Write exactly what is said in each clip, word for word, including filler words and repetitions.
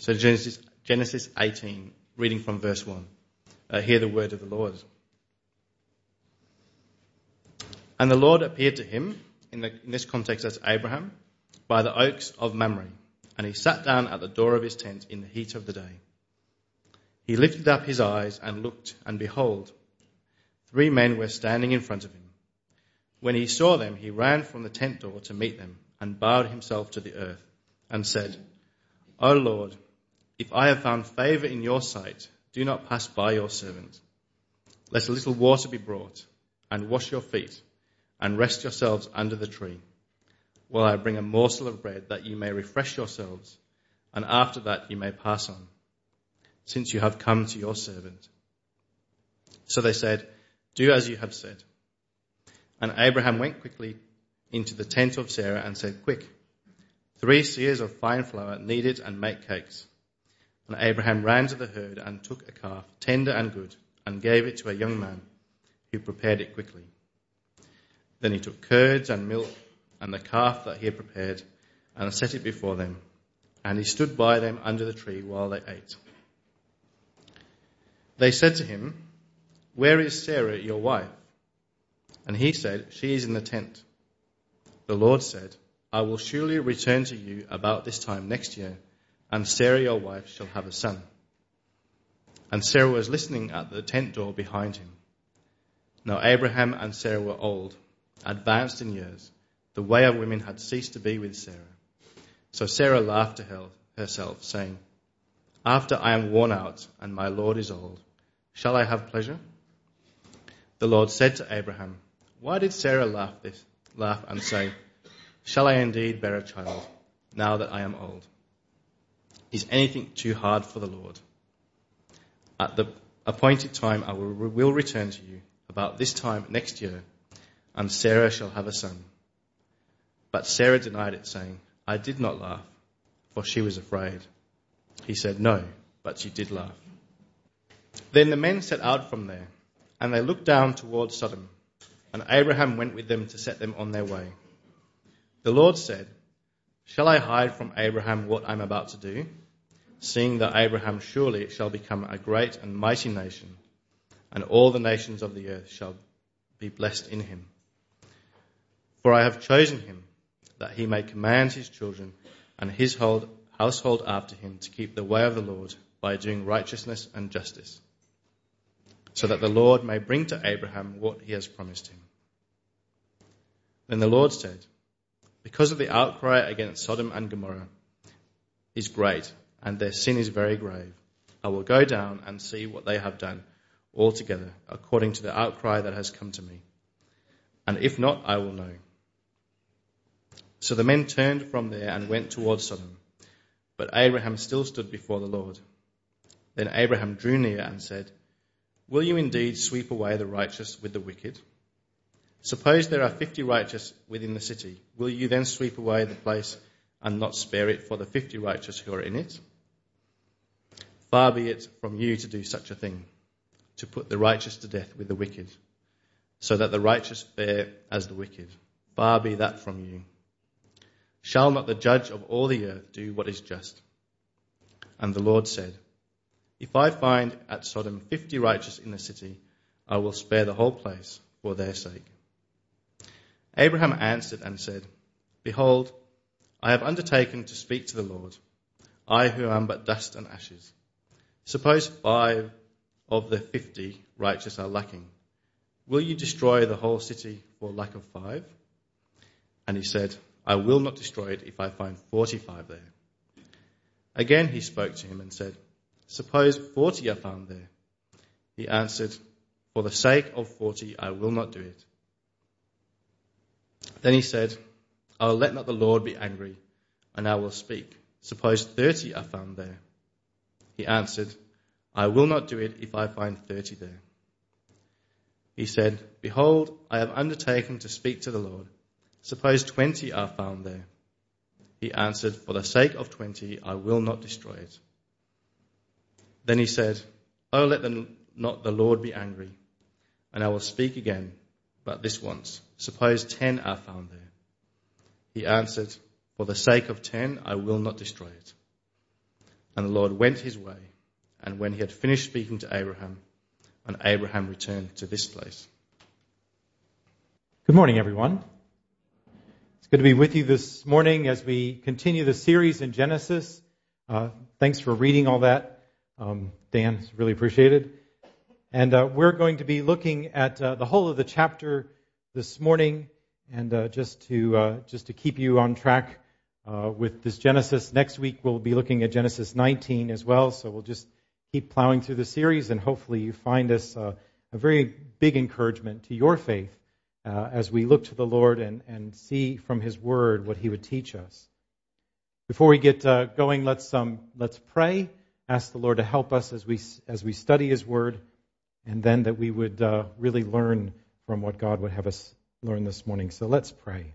So Genesis, Genesis eighteen, reading from verse one. Uh, hear the word of the Lord. And the Lord appeared to him, in, the, in this context as Abraham, by the oaks of Mamre, and he sat down at the door of his tent in the heat of the day. He lifted up his eyes and looked, and behold, three men were standing in front of him. When he saw them, he ran from the tent door to meet them, and bowed himself to the earth, and said, O Lord, if I have found favour in your sight, do not pass by your servant. Let a little water be brought, and wash your feet, and rest yourselves under the tree, while I bring a morsel of bread, that you may refresh yourselves, and after that you may pass on, since you have come to your servant. So they said, Do as you have said. And Abraham went quickly into the tent of Sarah and said, Quick, three seahs of fine flour, knead it and make cakes. And Abraham ran to the herd and took a calf, tender and good, and gave it to a young man, who prepared it quickly. Then he took curds and milk and the calf that he had prepared, and set it before them. And he stood by them under the tree while they ate. They said to him, Where is Sarah, your wife? And he said, She is in the tent. The Lord said, I will surely return to you about this time next year, and Sarah, your wife, shall have a son. And Sarah was listening at the tent door behind him. Now Abraham and Sarah were old, advanced in years. The way of women had ceased to be with Sarah. So Sarah laughed to herself, saying, After I am worn out and my Lord is old, shall I have pleasure? The Lord said to Abraham, Why did Sarah laugh this, laugh and say, Shall I indeed bear a child, now that I am old? Is anything too hard for the Lord? At the appointed time I will, will return to you, about this time next year, and Sarah shall have a son. But Sarah denied it, saying, I did not laugh, for she was afraid. He said, No, but she did laugh. Then the men set out from there, and they looked down towards Sodom, and Abraham went with them to set them on their way. The Lord said, Shall I hide from Abraham what I am about to do, seeing that Abraham surely shall become a great and mighty nation, and all the nations of the earth shall be blessed in him? For I have chosen him, that he may command his children and his household after him to keep the way of the Lord by doing righteousness and justice, so that the Lord may bring to Abraham what he has promised him. Then the Lord said, Because of the outcry against Sodom and Gomorrah is great, and their sin is very grave, I will go down and see what they have done altogether, according to the outcry that has come to me. And if not, I will know. So the men turned from there and went towards Sodom. But Abraham still stood before the Lord. Then Abraham drew near and said, Will you indeed sweep away the righteous with the wicked? Suppose there are fifty righteous within the city. Will you then sweep away the place and not spare it for the fifty righteous who are in it? Far be it from you to do such a thing, to put the righteous to death with the wicked, so that the righteous fare as the wicked. Far be that from you. Shall not the judge of all the earth do what is just? And the Lord said, If I find at Sodom fifty righteous in the city, I will spare the whole place for their sake. Abraham answered and said, Behold, I have undertaken to speak to the Lord, I who am but dust and ashes. Suppose five of the fifty righteous are lacking. Will you destroy the whole city for lack of five? And he said, I will not destroy it if I find forty-five there. Again he spoke to him and said, Suppose forty are found there. He answered, For the sake of forty I will not do it. Then he said, Oh, let not the Lord be angry, and I will speak. Suppose thirty are found there. He answered, I will not do it if I find thirty there. He said, Behold, I have undertaken to speak to the Lord. Suppose twenty are found there. He answered, For the sake of twenty, I will not destroy it. Then he said, Oh, let the, not the Lord be angry, and I will speak again, but this once. Suppose ten are found there. He answered, For the sake of ten, I will not destroy it. And the Lord went his way, and when he had finished speaking to Abraham, and Abraham returned to this place. Good morning, everyone. It's good to be with you this morning as we continue the series in Genesis. Uh, thanks for reading all that, um, Dan. It's really appreciated. And uh, we're going to be looking at uh, the whole of the chapter this morning, and uh, just to uh, just to keep you on track uh, with this Genesis. Next week we'll be looking at Genesis nineteen as well. So we'll just keep plowing through the series, and hopefully you find this uh, a very big encouragement to your faith uh, as we look to the Lord and, and see from His Word what He would teach us. Before we get uh, going, let's um, let's pray. Ask the Lord to help us as we as we study His Word, and then that we would uh, really learn from what God would have us learn this morning. So let's pray.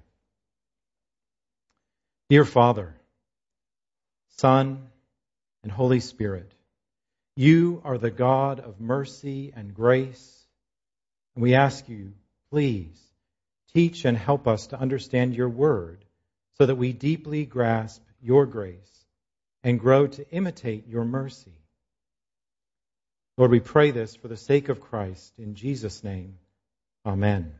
Dear Father, Son, and Holy Spirit, You are the God of mercy and grace. And we ask You, please, teach and help us to understand Your Word so that we deeply grasp Your grace and grow to imitate Your mercy. Lord, we pray this for the sake of Christ. In Jesus' name, amen.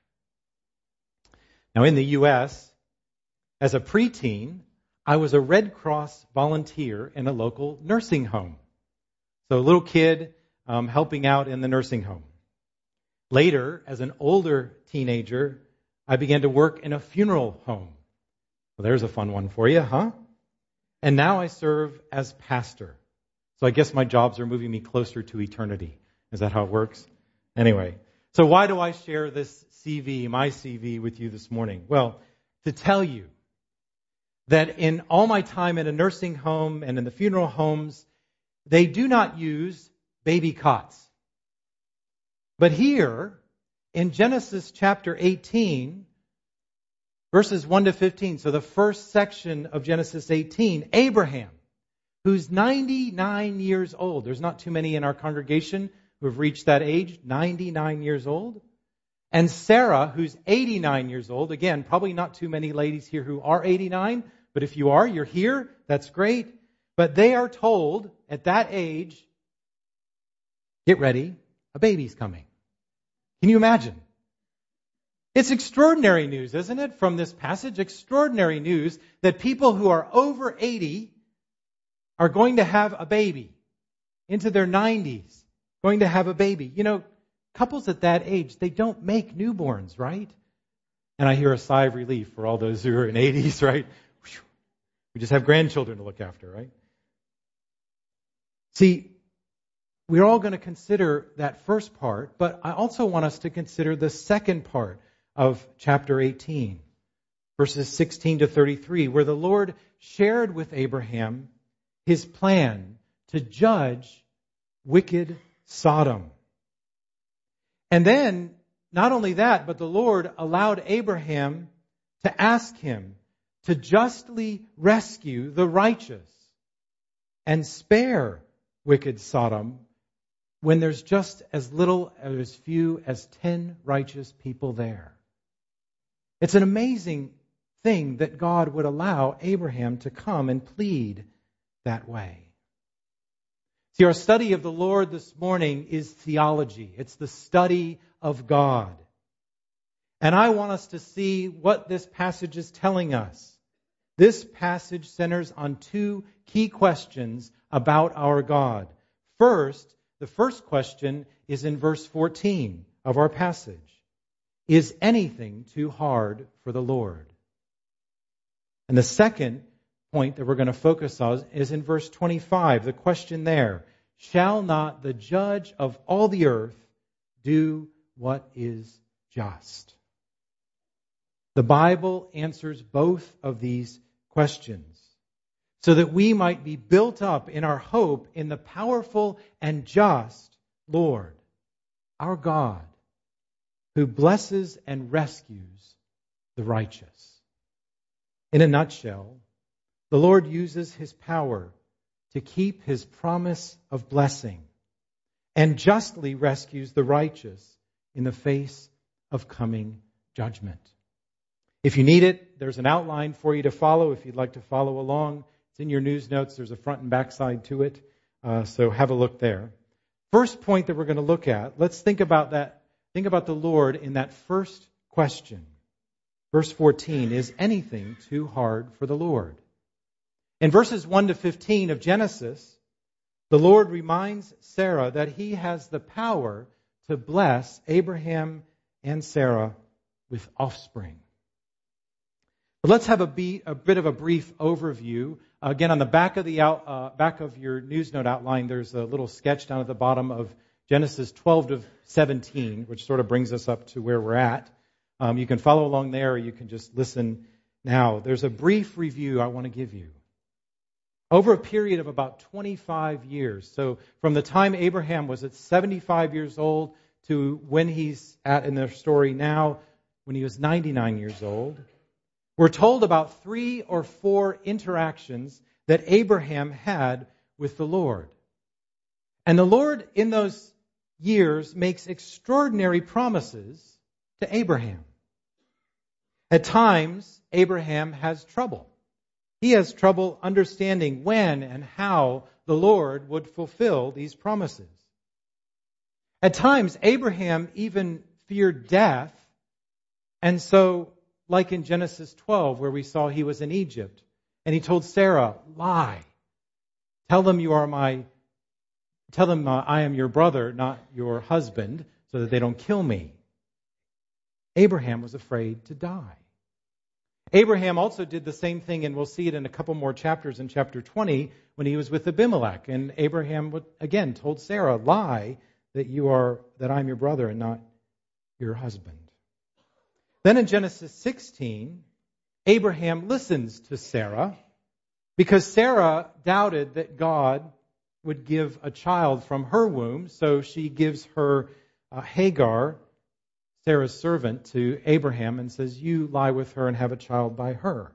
Now, in the U S, as a preteen, I was a Red Cross volunteer in a local nursing home. So a little kid um, helping out in the nursing home. Later, as an older teenager, I began to work in a funeral home. Well, there's a fun one for you, huh? And now I serve as pastor. So I guess my jobs are moving me closer to eternity. Is that how it works? Anyway, so why do I share this C V, my C V, with you this morning? Well, to tell you that in all my time in a nursing home and in the funeral homes, they do not use baby cots. But here, in Genesis chapter eighteen, verses one to fifteen, so the first section of Genesis eighteen, Abraham, who's ninety-nine years old. There's not too many in our congregation who have reached that age, ninety-nine years old. And Sarah, who's eighty-nine years old. Again, probably not too many ladies here who are eighty-nine, but if you are, you're here. That's great. But they are told at that age, get ready, a baby's coming. Can you imagine? It's extraordinary news, isn't it, from this passage? Extraordinary news that people who are over eighty are going to have a baby, into their nineties, going to have a baby. You know, couples at that age, they don't make newborns, right? And I hear a sigh of relief for all those who are in eighties, right? We just have grandchildren to look after, right? See, we're all going to consider that first part, but I also want us to consider the second part of chapter eighteen, verses sixteen to thirty-three, where the Lord shared with Abraham His plan to judge wicked Sodom. And then, not only that, but the Lord allowed Abraham to ask Him to justly rescue the righteous and spare wicked Sodom when there's just as little, as few as ten righteous people there. It's an amazing thing that God would allow Abraham to come and plead that way. See, our study of the Lord this morning is theology. It's the study of God. And I want us to see what this passage is telling us. This passage centers on two key questions about our God. First, the first question is in verse fourteen of our passage. Is anything too hard for the Lord? And the second point that we're going to focus on is in verse twenty-five. The question there, shall not the judge of all the earth do what is just? The Bible answers both of these questions so that we might be built up in our hope in the powerful and just Lord, our God, who blesses and rescues the righteous. In a nutshell, the Lord uses His power to keep His promise of blessing and justly rescues the righteous in the face of coming judgment. If you need it, there's an outline for you to follow if you'd like to follow along It's in your news notes. There's a front and back side to it. Uh, so have a look there. First point that we're going to look at, let's think about that. Think about the Lord in that first question. Verse fourteen, is anything too hard for the Lord? In verses one to fifteen of Genesis, the Lord reminds Sarah that he has the power to bless Abraham and Sarah with offspring. But let's have a, be, a bit of a brief overview. Again, on the back of the out, uh, back of your news note outline, there's a little sketch down at the bottom of Genesis twelve to seventeen, which sort of brings us up to where we're at. Um, you can follow along there, or you can just listen now. There's a brief review I want to give you. Over a period of about twenty-five years, so from the time Abraham was at seventy-five years old to when he's at in the story now, when he was ninety-nine years old, we're told about three or four interactions that Abraham had with the Lord. And the Lord in those years makes extraordinary promises to Abraham. At times, Abraham has trouble. He has trouble understanding when and how the Lord would fulfill these promises. At times, Abraham even feared death, and so, like in Genesis twelve, where we saw he was in Egypt, and he told Sarah, lie. Tell them you are my, tell them uh, I am your brother, not your husband, so that they don't kill me. Abraham was afraid to die. Abraham also did the same thing, and we'll see it in a couple more chapters in chapter twenty, when he was with Abimelech. And Abraham, would, again, told Sarah, lie that you are, that I'm your brother and not your husband. Then in Genesis sixteen, Abraham listens to Sarah because Sarah doubted that God would give a child from her womb, so she gives her uh, Hagar, Sarah's servant, to Abraham and says, you lie with her and have a child by her.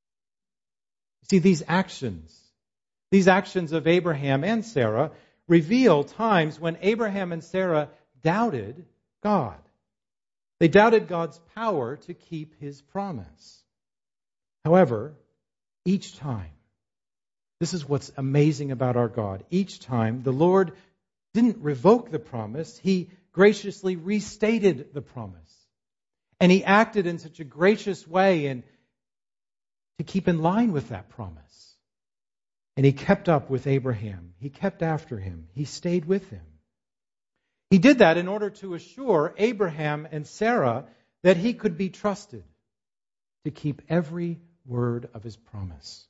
See, these actions, these actions of Abraham and Sarah reveal times when Abraham and Sarah doubted God. They doubted God's power to keep his promise. However, each time, this is what's amazing about our God, each time the Lord didn't revoke the promise, he graciously restated the promise. And he acted in such a gracious way and to keep in line with that promise. And he kept up with Abraham. He kept after him. He stayed with him. He did that in order to assure Abraham and Sarah that he could be trusted to keep every word of his promise.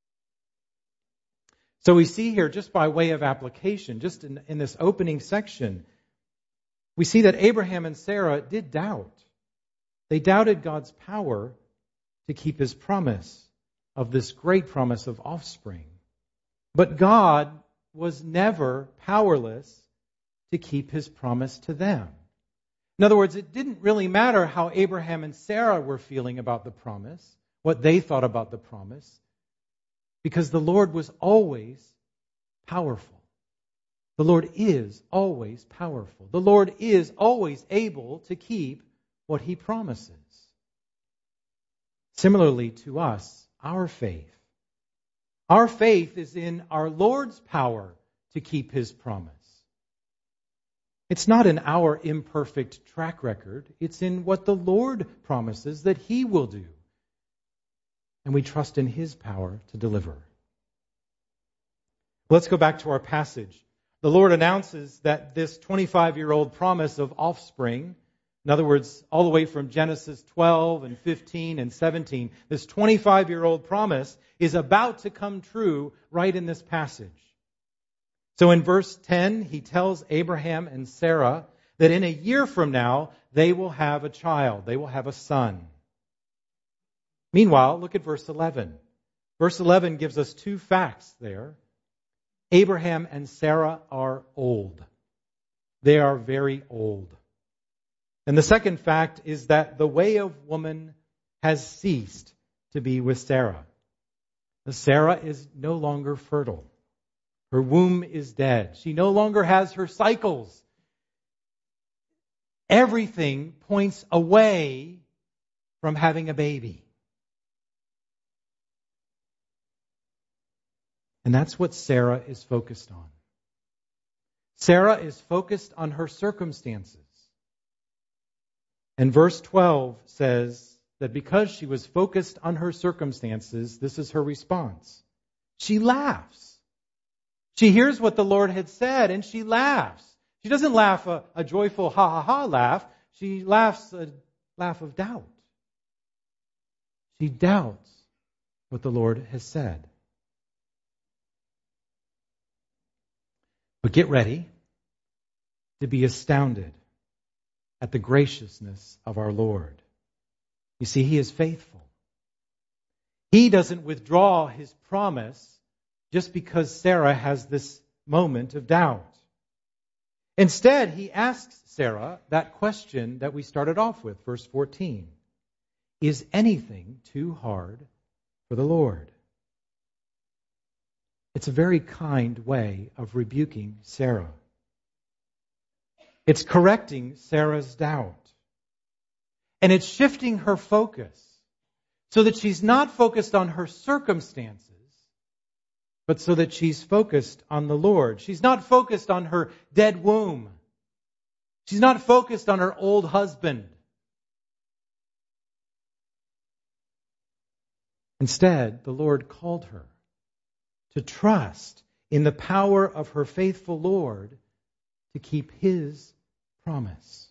So we see here, just by way of application, just in, in this opening section, we see that Abraham and Sarah did doubt. They doubted God's power to keep his promise of this great promise of offspring. But God was never powerless to keep his promise to them. In other words, it didn't really matter how Abraham and Sarah were feeling about the promise, what they thought about the promise, because the Lord was always powerful. The Lord is always powerful. The Lord is always able to keep what he promises. Similarly to us, our faith. Our faith is in our Lord's power to keep his promise. It's not in our imperfect track record. It's in what the Lord promises that he will do. And we trust in his power to deliver. Let's go back to our passage. The Lord announces that this twenty-five-year-old promise of offspring, in other words, all the way from Genesis twelve and fifteen and seventeen, this twenty-five-year-old promise is about to come true right in this passage. So in verse ten, he tells Abraham and Sarah that in a year from now, they will have a child. They will have a son. Meanwhile, look at verse eleven. Verse eleven gives us two facts there. Abraham and Sarah are old. They are very old. And the second fact is that the way of woman has ceased to be with Sarah. Sarah is no longer fertile. Her womb is dead. She no longer has her cycles. Everything points away from having a baby. And that's what Sarah is focused on. Sarah is focused on her circumstances. And verse twelve says that because she was focused on her circumstances, this is her response. She laughs. She hears what the Lord had said and she laughs. She doesn't laugh a, a joyful ha ha ha laugh. She laughs a laugh of doubt. She doubts what the Lord has said. But get ready to be astounded at the graciousness of our Lord. You see, He is faithful. He doesn't withdraw His promise just because Sarah has this moment of doubt. Instead, He asks Sarah that question that we started off with, verse fourteen. Is anything too hard for the Lord? It's a very kind way of rebuking Sarah. It's correcting Sarah's doubt. And it's shifting her focus so that she's not focused on her circumstances, but so that she's focused on the Lord. She's not focused on her dead womb. She's not focused on her old husband. Instead, the Lord called her to trust in the power of her faithful Lord to keep His promise.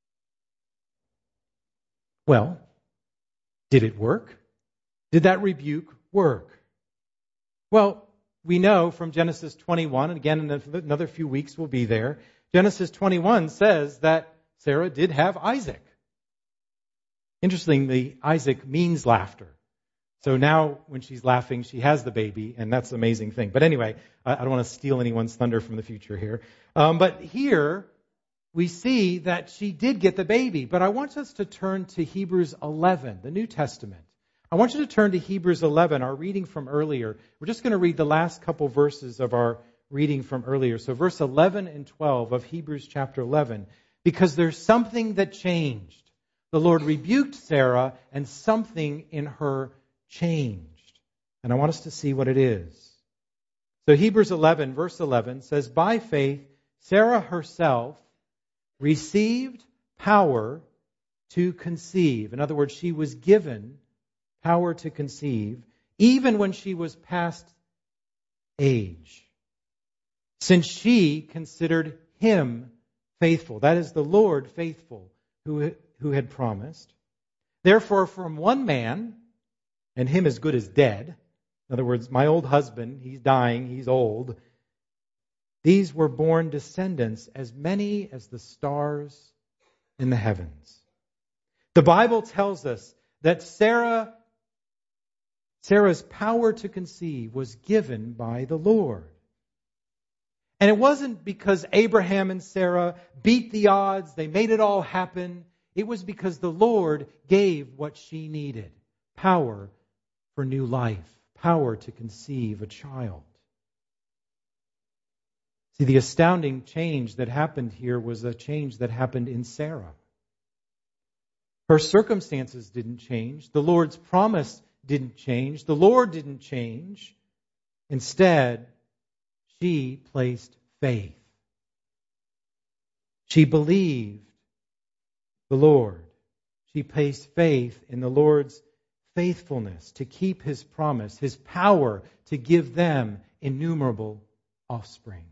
Well, did it work? Did that rebuke work? Well, we know from Genesis twenty-one, and again in another few weeks we'll be there, Genesis twenty-one says that Sarah did have Isaac. Interestingly, Isaac means laughter. So now when she's laughing, she has the baby, and that's an amazing thing. But anyway, I don't want to steal anyone's thunder from the future here. Um, but here we see that she did get the baby. But I want us to turn to Hebrews eleven, the New Testament. I want you to turn to Hebrews eleven, our reading from earlier. We're just going to read the last couple verses of our reading from earlier. So verse eleven and twelve of Hebrews chapter eleven, because there's something that changed. The Lord rebuked Sarah, and something in her changed. And I want us to see what it is. So Hebrews eleven, verse eleven says, by faith, Sarah herself received power to conceive. In other words, she was given power to conceive, even when she was past age, since she considered Him faithful. That is the Lord faithful, who, who had promised. Therefore, from one man, and him as good as dead, in other words, my old husband, he's dying, he's old, these were born descendants as many as the stars in the heavens. The Bible tells us that Sarah, Sarah's power to conceive was given by the Lord. And it wasn't because Abraham and Sarah beat the odds, they made it all happen. It was because the Lord gave what she needed. Power for new life. Power to conceive a child. See, the astounding change that happened here was a change that happened in Sarah. Her circumstances didn't change. The Lord's promise didn't change. The Lord didn't change. Instead, she placed faith. She believed the Lord. She placed faith in the Lord's faithfulness to keep His promise, His power to give them innumerable offspring.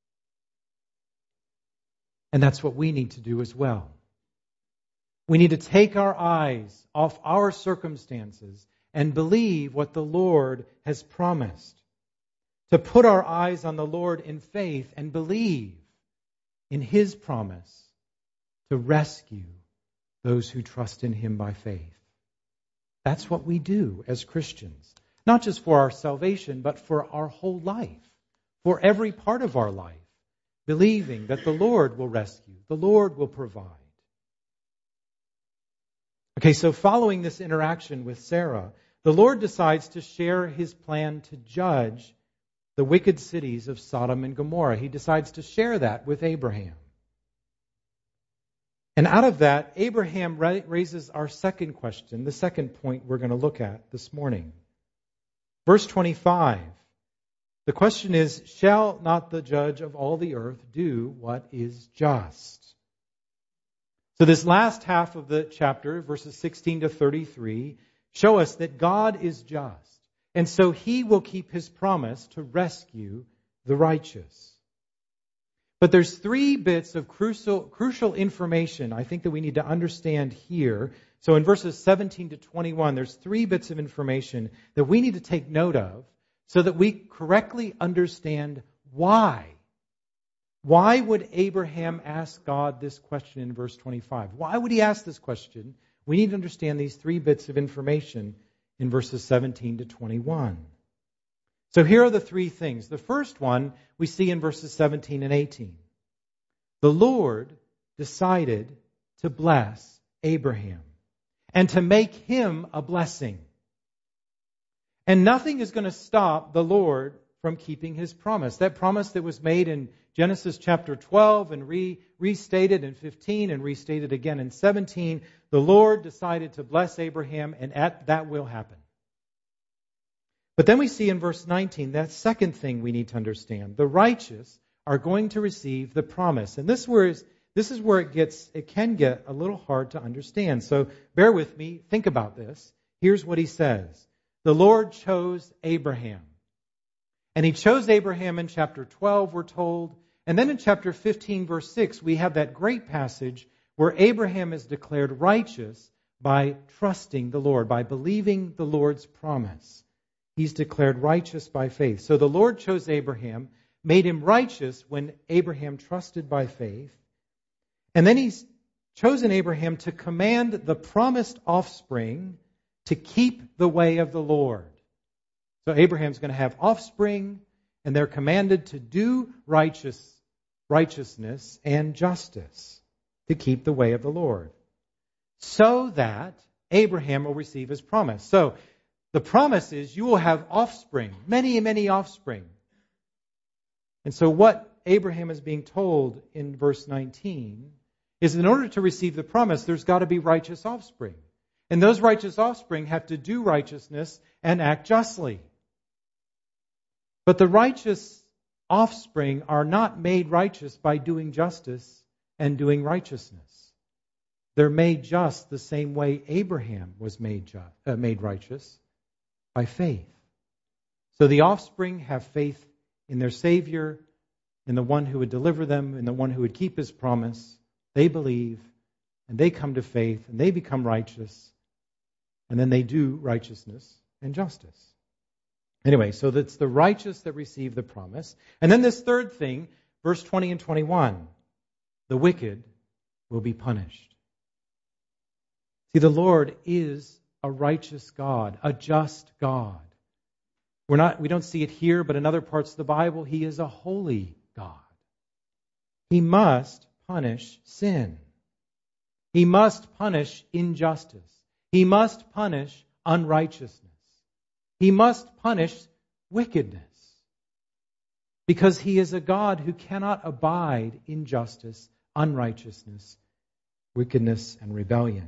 And that's what we need to do as well. We need to take our eyes off our circumstances and believe what the Lord has promised. To put our eyes on the Lord in faith and believe in His promise to rescue those who trust in Him by faith. That's what we do as Christians. Not just for our salvation, but for our whole life. For every part of our life. Believing that the Lord will rescue. The Lord will provide. Okay, so following this interaction with Sarah, the Lord decides to share His plan to judge the wicked cities of Sodom and Gomorrah. He decides to share that with Abraham. And out of that, Abraham raises our second question, the second point we're going to look at this morning. Verse twenty-five. The question is, shall not the judge of all the earth do what is just? So this last half of the chapter, verses sixteen to thirty-three, show us that God is just. And so He will keep His promise to rescue the righteous. But there's three bits of crucial, crucial information I think that we need to understand here. So in verses seventeen to twenty-one, there's three bits of information that we need to take note of so that we correctly understand why. Why would Abraham ask God this question in verse twenty-five? Why would he ask this question? We need to understand these three bits of information in verses seventeen to twenty-one. So here are the three things. The first one we see in verses seventeen and eighteen. The Lord decided to bless Abraham and to make him a blessing. And nothing is going to stop the Lord from keeping His promise. That promise that was made in Genesis chapter twelve and re- restated in fifteen and restated again in seventeen, the Lord decided to bless Abraham, and at, that will happen. But then we see in verse nineteen, that second thing we need to understand. The righteous are going to receive the promise. And this, where is, this is where it gets, it can get a little hard to understand. So bear with me, think about this. Here's what he says. The Lord chose Abraham. And He chose Abraham in chapter twelve, we're told. And then in chapter fifteen, verse six, we have that great passage where Abraham is declared righteous by trusting the Lord, by believing the Lord's promise. He's declared righteous by faith. So the Lord chose Abraham, made him righteous when Abraham trusted by faith. And then He's chosen Abraham to command the promised offspring to keep the way of the Lord. So Abraham's going to have offspring, and they're commanded to do righteous, righteousness and justice, to keep the way of the Lord, so that Abraham will receive his promise. So the promise is you will have offspring, many, many offspring. And so what Abraham is being told in verse nineteen is in order to receive the promise, there's got to be righteous offspring. And those righteous offspring have to do righteousness and act justly. But the righteous offspring are not made righteous by doing justice and doing righteousness. They're made just the same way Abraham was made just, uh, made righteous, by faith. So the offspring have faith in their Savior, in the one who would deliver them, in the one who would keep His promise. They believe, and they come to faith, and they become righteous, and then they do righteousness and justice. Anyway, so that's the righteous that receive the promise. And then this third thing, verse twenty and twenty-one, the wicked will be punished. See, the Lord is a righteous God, a just God. We're not, we don't see it here, but in other parts of the Bible, He is a holy God. He must punish sin. He must punish injustice. He must punish unrighteousness. He must punish wickedness. Because He is a God who cannot abide injustice, unrighteousness, wickedness, and rebellion.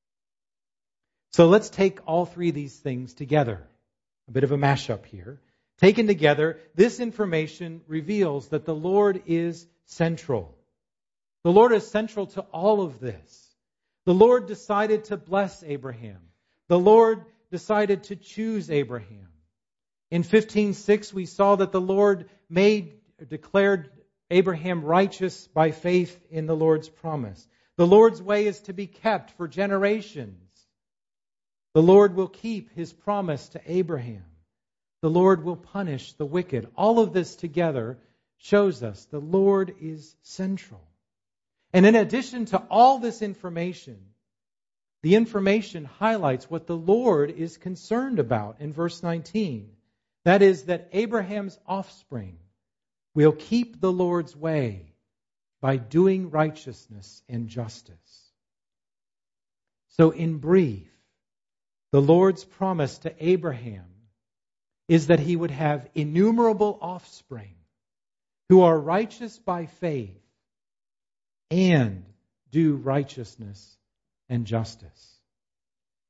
So let's take all three of these things together. A bit of a mashup here. Taken together, this information reveals that the Lord is central. The Lord is central to all of this. The Lord decided to bless Abraham. The Lord decided to choose Abraham. In fifteen six, we saw that the Lord made, declared Abraham righteous by faith in the Lord's promise. The Lord's way is to be kept for generations. The Lord will keep His promise to Abraham. The Lord will punish the wicked. All of this together shows us the Lord is central. And in addition to all this information, the information highlights what the Lord is concerned about in verse nineteen. That is, that Abraham's offspring will keep the Lord's way by doing righteousness and justice. So in brief, the Lord's promise to Abraham is that he would have innumerable offspring who are righteous by faith and do righteousness and justice.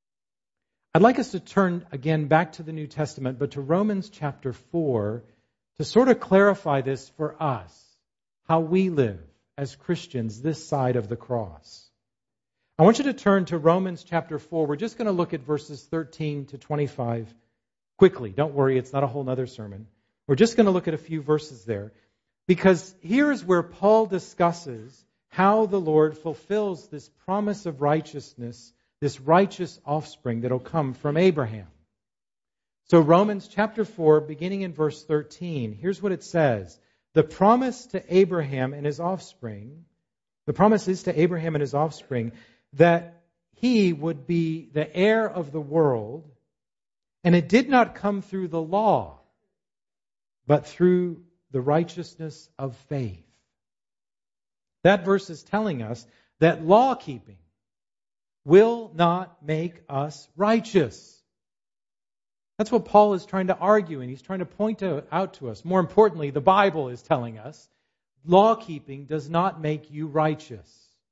I'd like us to turn again back to the New Testament, but to Romans chapter four, to sort of clarify this for us, how we live as Christians this side of the cross. I want you to turn to Romans chapter four. We're just going to look at verses thirteen to twenty-five quickly. Don't worry, it's not a whole other sermon. We're just going to look at a few verses there, because here's where Paul discusses how the Lord fulfills this promise of righteousness, this righteous offspring that will come from Abraham. So Romans chapter four, beginning in verse thirteen, here's what it says. The promise to Abraham and his offspring, the promise is to Abraham and his offspring that he would be the heir of the world, and it did not come through the law, but through the righteousness of faith. That verse is telling us that law-keeping will not make us righteous. That's what Paul is trying to argue, and he's trying to point to, out to us. More importantly, the Bible is telling us law-keeping does not make you righteous.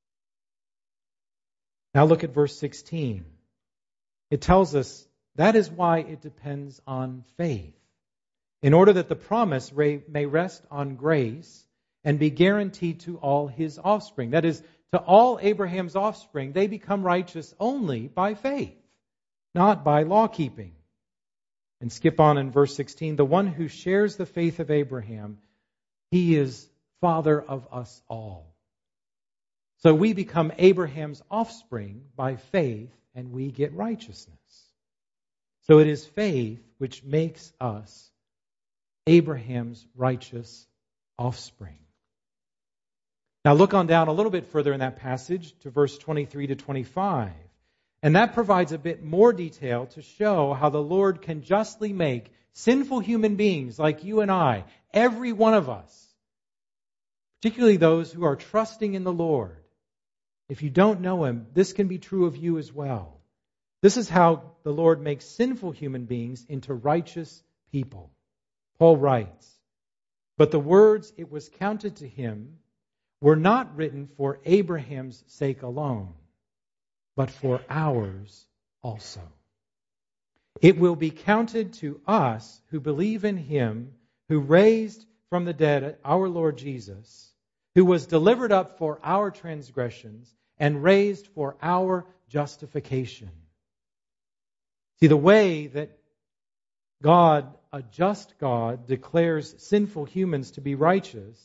Now look at verse sixteen. It tells us that is why it depends on faith, in order that the promise may rest on grace and be guaranteed to all his offspring. That is, to all Abraham's offspring, they become righteous only by faith, not by law-keeping. And skip on in verse sixteen. The one who shares the faith of Abraham, he is father of us all. So we become Abraham's offspring by faith, and we get righteousness. So it is faith which makes us Abraham's righteous offspring. Now look on down a little bit further in that passage to verse twenty-three to twenty-five. And that provides a bit more detail to show how the Lord can justly make sinful human beings like you and I, every one of us, particularly those who are trusting in the Lord. If you don't know Him, this can be true of you as well. This is how the Lord makes sinful human beings into righteous people. Paul writes, "But the words it was counted to him were not written for Abraham's sake alone, but for ours also. It will be counted to us who believe in Him who raised from the dead our Lord Jesus, who was delivered up for our transgressions and raised for our justification." See, the way that God, a just God, declares sinful humans to be righteous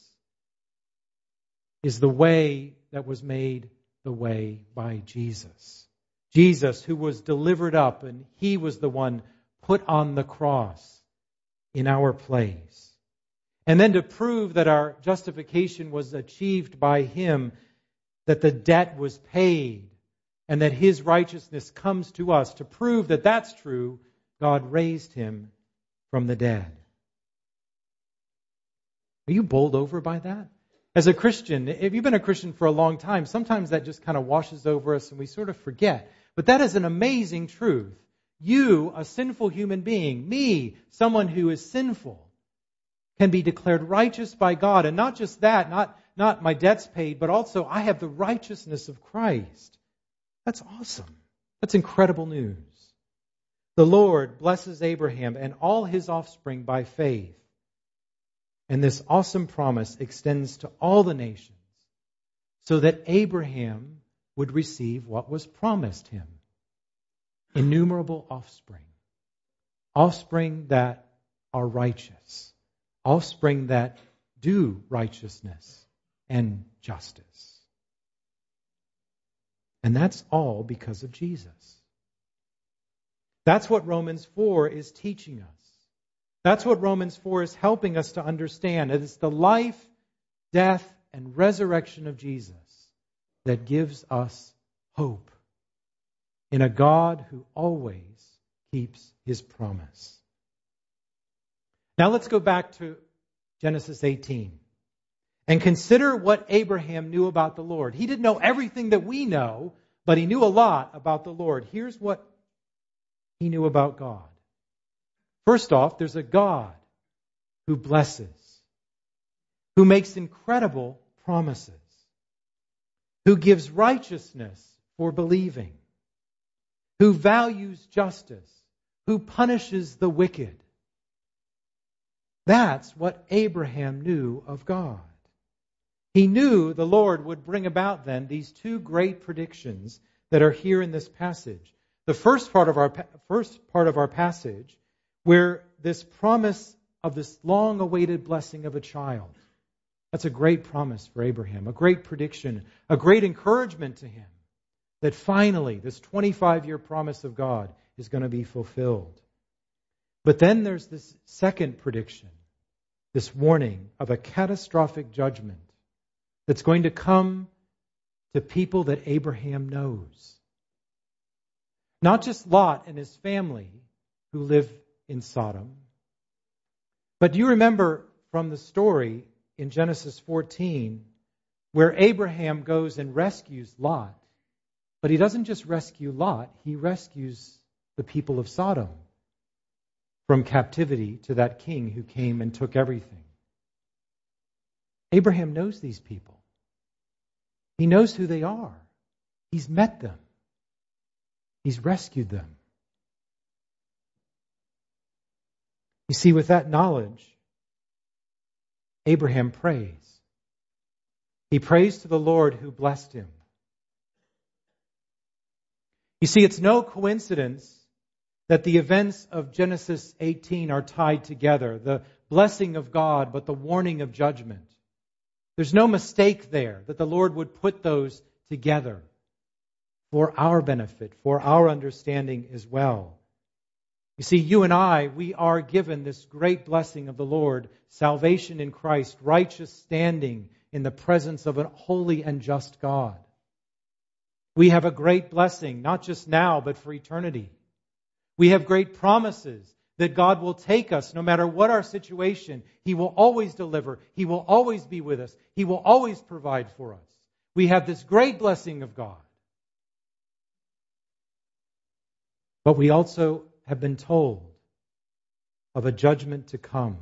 is the way that was made the way by Jesus. Jesus, who was delivered up, and He was the one put on the cross in our place. And then to prove that our justification was achieved by Him, that the debt was paid, and that His righteousness comes to us, to prove that that's true, God raised Him from the dead. Are you bowled over by that? As a Christian, if you've been a Christian for a long time, sometimes that just kind of washes over us and we sort of forget. But that is an amazing truth. You, a sinful human being, me, someone who is sinful, can be declared righteous by God. And not just that, not, not my debt's paid, but also I have the righteousness of Christ. That's awesome. That's incredible news. The Lord blesses Abraham and all his offspring by faith. And this awesome promise extends to all the nations, so that Abraham would receive what was promised him. Innumerable offspring. Offspring that are righteous. Offspring that do righteousness and justice. And that's all because of Jesus. That's what Romans four is teaching us. That's what Romans four is helping us to understand. It is the life, death, and resurrection of Jesus that gives us hope in a God who always keeps His promise. Now let's go back to Genesis eighteen and consider what Abraham knew about the Lord. He didn't know everything that we know, but he knew a lot about the Lord. Here's what he knew about God. First off, there's a God who blesses, who makes incredible promises, who gives righteousness for believing, who values justice, who punishes the wicked. That's what Abraham knew of God. He knew the Lord would bring about then these two great predictions that are here in this passage. The first part of our first part of our passage, where this promise of this long-awaited blessing of a child. That's a great promise for Abraham, a great prediction, a great encouragement to him that finally this twenty-five-year promise of God is going to be fulfilled. But then there's this second prediction, this warning of a catastrophic judgment that's going to come to people that Abraham knows. Not just Lot and his family who live in Sodom, but do you remember from the story in Genesis fourteen where Abraham goes and rescues Lot? But he doesn't just rescue Lot, he rescues the people of Sodom from captivity to that king who came and took everything. Abraham knows these people. He knows who they are. He's met them. He's rescued them. You see, with that knowledge, Abraham prays. He prays to the Lord who blessed him. You see, it's no coincidence that the events of Genesis eighteen are tied together. The blessing of God, but the warning of judgment. There's no mistake there that the Lord would put those together for our benefit, for our understanding as well. You see, you and I, we are given this great blessing of the Lord, salvation in Christ, righteous standing in the presence of a holy and just God. We have a great blessing, not just now, but for eternity. We have great promises that God will take us no matter what our situation. He will always deliver. He will always be with us. He will always provide for us. We have this great blessing of God. But we also have been told of a judgment to come.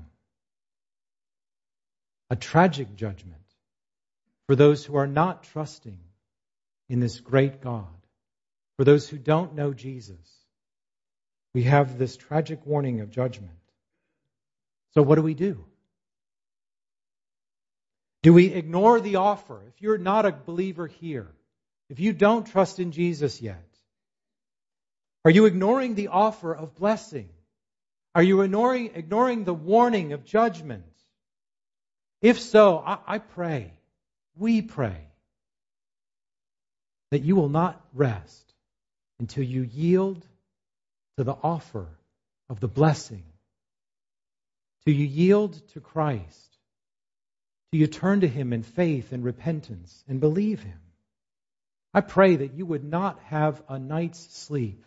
A tragic judgment for those who are not trusting in this great God. For those who don't know Jesus. We have this tragic warning of judgment. So what do we do? Do we ignore the offer? If you're not a believer here, if you don't trust in Jesus yet, are you ignoring the offer of blessing? Are you ignoring, ignoring the warning of judgment? If so, I, I pray, we pray, that you will not rest until you yield to the offer of the blessing. Till you yield to Christ. Till you turn to Him in faith and repentance and believe Him. I pray that you would not have a night's sleep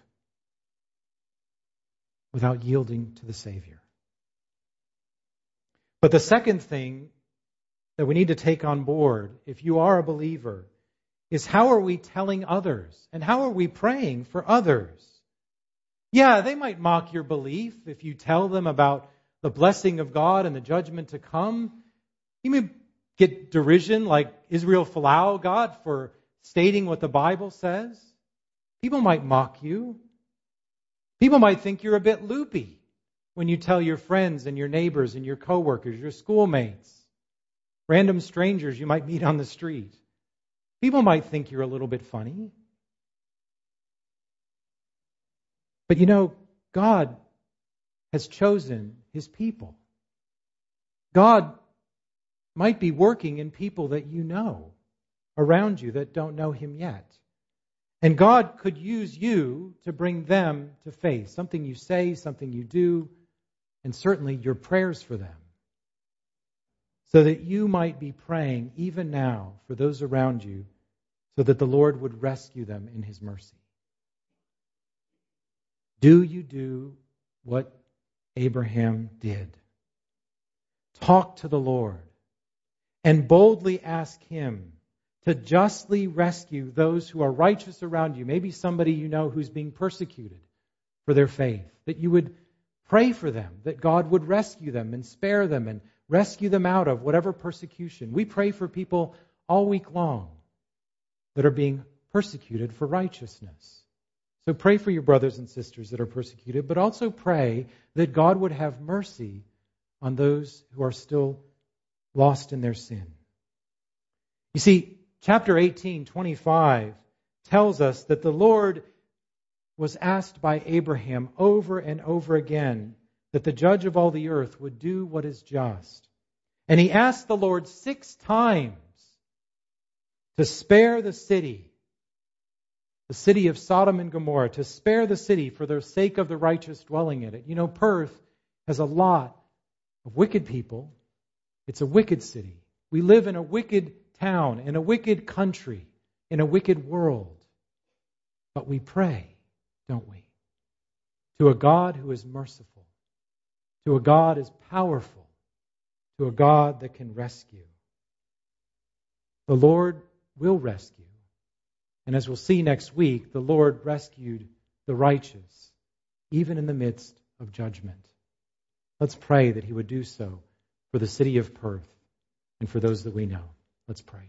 without yielding to the Savior. But the second thing that we need to take on board, if you are a believer, is how are we telling others? And how are we praying for others? Yeah, they might mock your belief if you tell them about the blessing of God and the judgment to come. You may get derision like Israel Folau got for stating what the Bible says. People might mock you. People might think you're a bit loopy when you tell your friends and your neighbors and your coworkers, your schoolmates, random strangers you might meet on the street. People might think you're a little bit funny. But you know, God has chosen His people. God might be working in people that you know around you that don't know Him yet. And God could use you to bring them to faith. Something you say, something you do, and certainly your prayers for them. So that you might be praying even now for those around you so that the Lord would rescue them in His mercy. Do you do what Abraham did? Talk to the Lord and boldly ask Him to justly rescue those who are righteous around you. Maybe somebody you know who's being persecuted for their faith. That you would pray for them, that God would rescue them and spare them and rescue them out of whatever persecution. We pray for people all week long that are being persecuted for righteousness. So pray for your brothers and sisters that are persecuted, but also pray that God would have mercy on those who are still lost in their sin. You see, chapter eighteen, twenty-five tells us that the Lord was asked by Abraham over and over again that the judge of all the earth would do what is just. And he asked the Lord six times to spare the city, the city of Sodom and Gomorrah, to spare the city for the sake of the righteous dwelling in it. You know, Perth has a lot of wicked people. It's a wicked city. We live in a wicked town, in a wicked country, in a wicked world. But we pray, don't we? To a God who is merciful, to a God who is powerful, to a God that can rescue. The Lord will rescue. And as we'll see next week, the Lord rescued the righteous, even in the midst of judgment. Let's pray that He would do so for the city of Perth and for those that we know. Let's pray.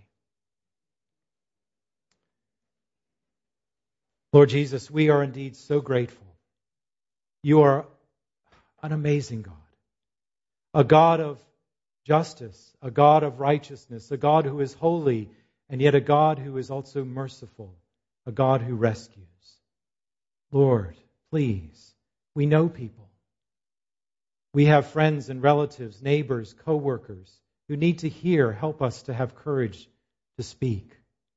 Lord Jesus, we are indeed so grateful. You are an amazing God, a God of justice, a God of righteousness, a God who is holy, and yet a God who is also merciful, a God who rescues. Lord, please, we know people. We have friends and relatives, neighbors, co-workers who need to hear. Help us to have courage to speak.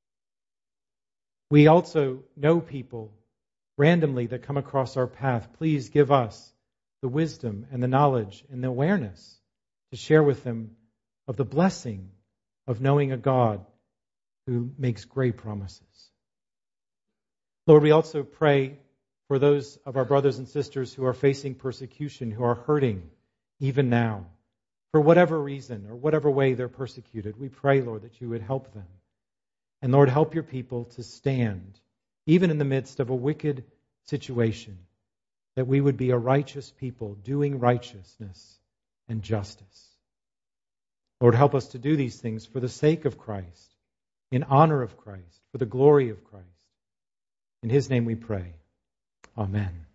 We also know people randomly that come across our path. Please give us the wisdom and the knowledge and the awareness to share with them of the blessing of knowing a God who makes great promises. Lord, we also pray for those of our brothers and sisters who are facing persecution, who are hurting even now, for whatever reason or whatever way they're persecuted. We pray, Lord, that you would help them. And Lord, help your people to stand, even in the midst of a wicked situation, that we would be a righteous people doing righteousness and justice. Lord, help us to do these things for the sake of Christ, in honor of Christ, for the glory of Christ. In His name we pray. Amen.